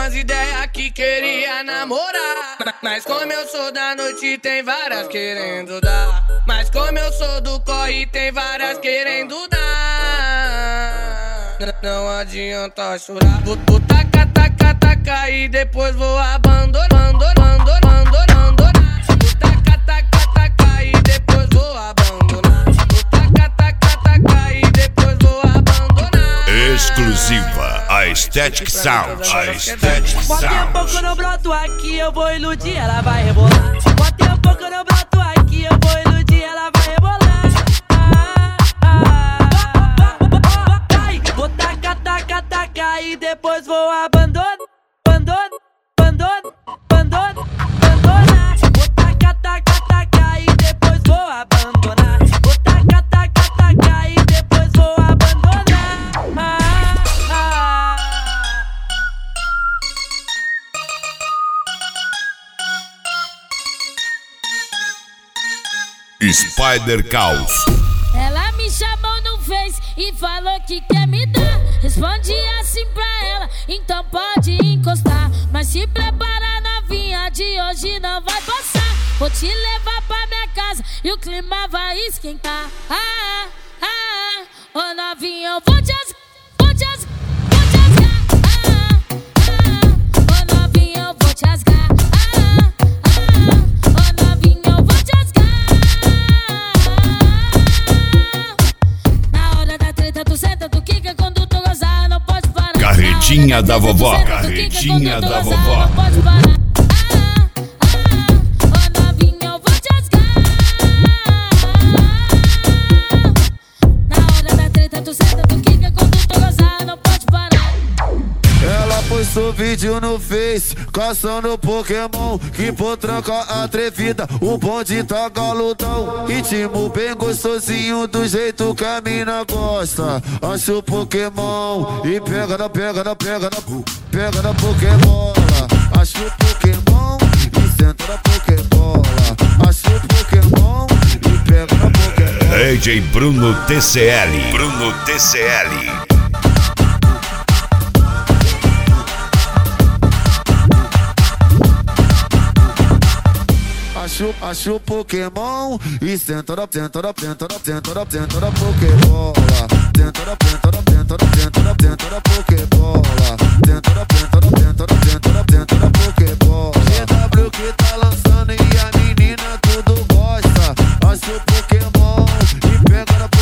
umas ideias que queria namorar, mas como eu sou da noite tem várias querendo dar. Mas como eu sou do corre tem várias querendo dar. Não adianta chorar, vou tacar, tacar, tacar e depois vou abandonar. Exclusiva, a Aesthetic Sound. Bota a boca no broto aqui, eu vou iludir, ela vai rebolar. Bota a boca no broto aqui, eu vou iludir, ela vai rebolar. Vou tacar, tacar, tacar e depois vou abandonar. Vou tacar, tacar, tacar e depois vou abandonar. Vou tacar, tacar, tacar e depois vou abandonar. Spider Caos. Ela me chamou no Face e falou que quer me dar. Respondi assim pra ela, então pode encostar. Mas se prepara, novinha, de hoje não vai passar. Vou te levar pra minha casa e o clima vai esquentar. Ô novinha, eu vou te asgar. Ô novinha, eu vou te asgar. Carretinha da vovó, carretinha da vovó. Na hora da treta tu senta, tu quica, quando tu gozar não pode parar. Ela postou vídeo no Face, caçando Pokémon, que por tranca atrevida, o bonde tá galudão. Ritmo bem gostosinho, do jeito que a mina gosta. Acha o Pokémon e pega na Pokébola. Acha o Pokémon e senta na Pokébola. Acha o Pokémon e pega na Pokébola. DJ Bruno TCL. Acha o Pokémon e senta na Pokébola. Tenta na Pokébola. GW que tá lançando e a menina tudo gosta. Acha o Pokémon e pega na